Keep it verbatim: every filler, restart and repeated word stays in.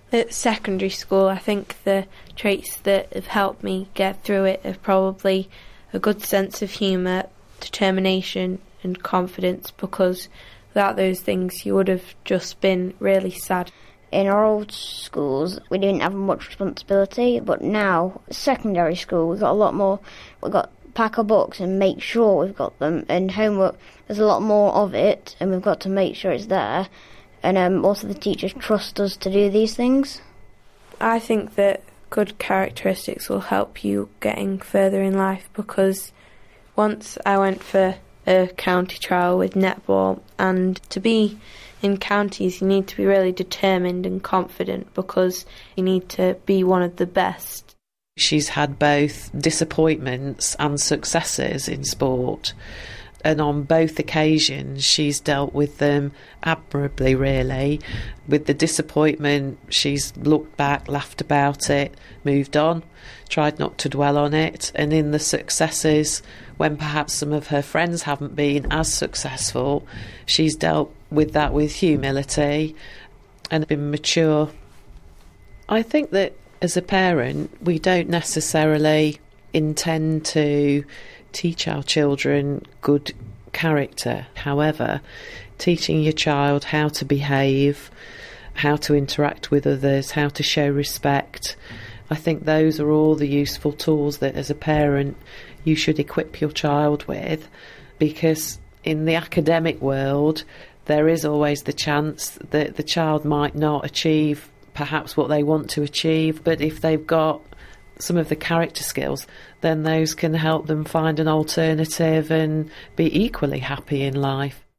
At secondary school, I think the traits that have helped me get through it are probably a good sense of humour, determination and confidence, because without those things you would have just been really sad. In our old schools, we didn't have much responsibility, but now, secondary school, we've got a lot more. We've got to pack our books and make sure we've got them, and homework, there's a lot more of it, and we've got to make sure it's there. And um, also the teachers trust us to do these things. I think that good characteristics will help you getting further in life, because once I went for a county trial with netball, and to be in counties you need to be really determined and confident because you need to be one of the best. She's had both disappointments and successes in sport, and on both occasions she's dealt with them admirably, really. With the disappointment, she's looked back, laughed about it, moved on, tried not to dwell on it. And in the successes, when perhaps some of her friends haven't been as successful, she's dealt with that with humility and been mature. I think that as a parent, we don't necessarily intend to teach our children good character. However, teaching your child how to behave, how to interact with others, how to show respect, I think those are all the useful tools that as a parent you should equip your child with, because in the academic world there is always the chance that the child might not achieve perhaps what they want to achieve, but if they've got some of the character skills, then those can help them find an alternative and be equally happy in life.